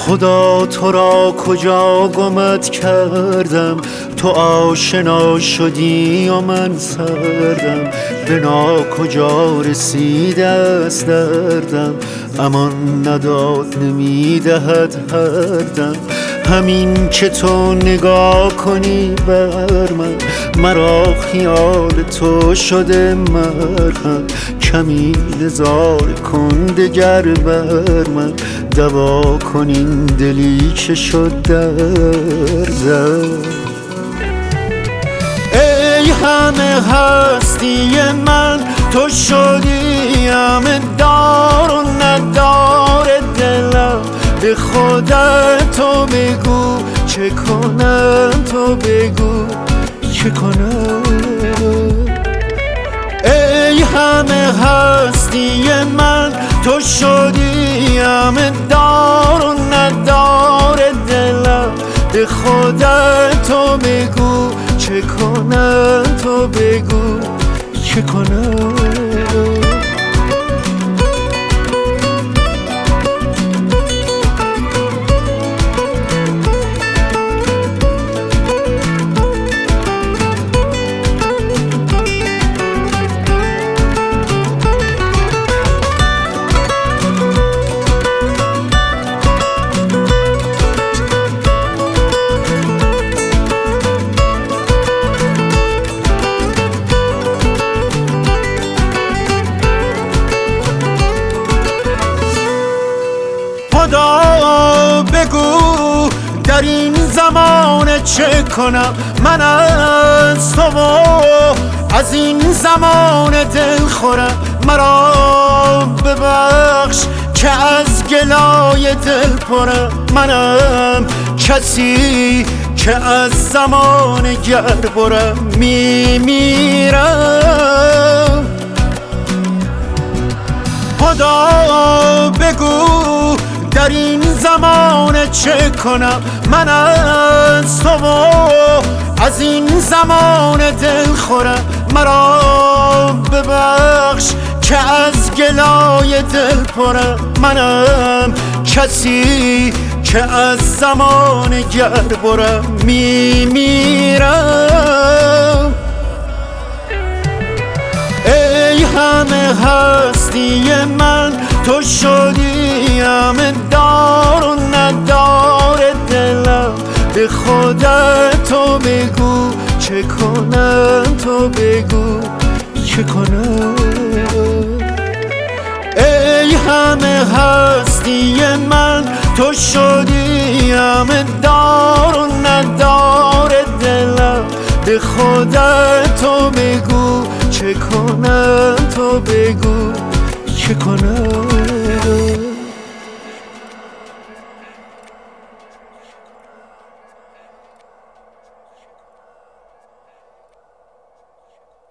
خدا تو را کجا گمت کردم، تو آشنا شدی و من سردم. به کجا رسیده است دردم، امان نداد نمیدهد هر دم. همین که تو نگاه کنی بر من، مرا خیال تو شده مرهم. کمی نظاره کن دگر بر من، دوا کن این دلی که شد دردم. ای همه هستی من، تو شدی همه دار و ندار دلم. به خودت تو بگو چه کنم، تو بگو چه کنم. ای همه هستی من، تو شدی همه دار و ندار دلم. به خودت تو بگو چه کنم، تو بگو چه کنم. خدا بگو در این زمان چه کنم، من از تو و از این زمان دل خورم. مرا ببخش که از گلای دل پرم، منم کسی که از زمان گرد برم میمیرم. خدا بگو در این زمان چه کنم، من از تو و از این زمان دل خورم. مرا ببخش که از گلای دل پرم، منم کسی که از زمان گرد برم میمیرم. ای همه هستی من، تو شدی همه دار و ندار دلم. به خودت تو بگو چه کنم، تو بگو چه کنم. ای همه هستی من، تو شدی همه دار و ندار دلم. به خودت تو بگو چه کنم، تو بگو چه کنم.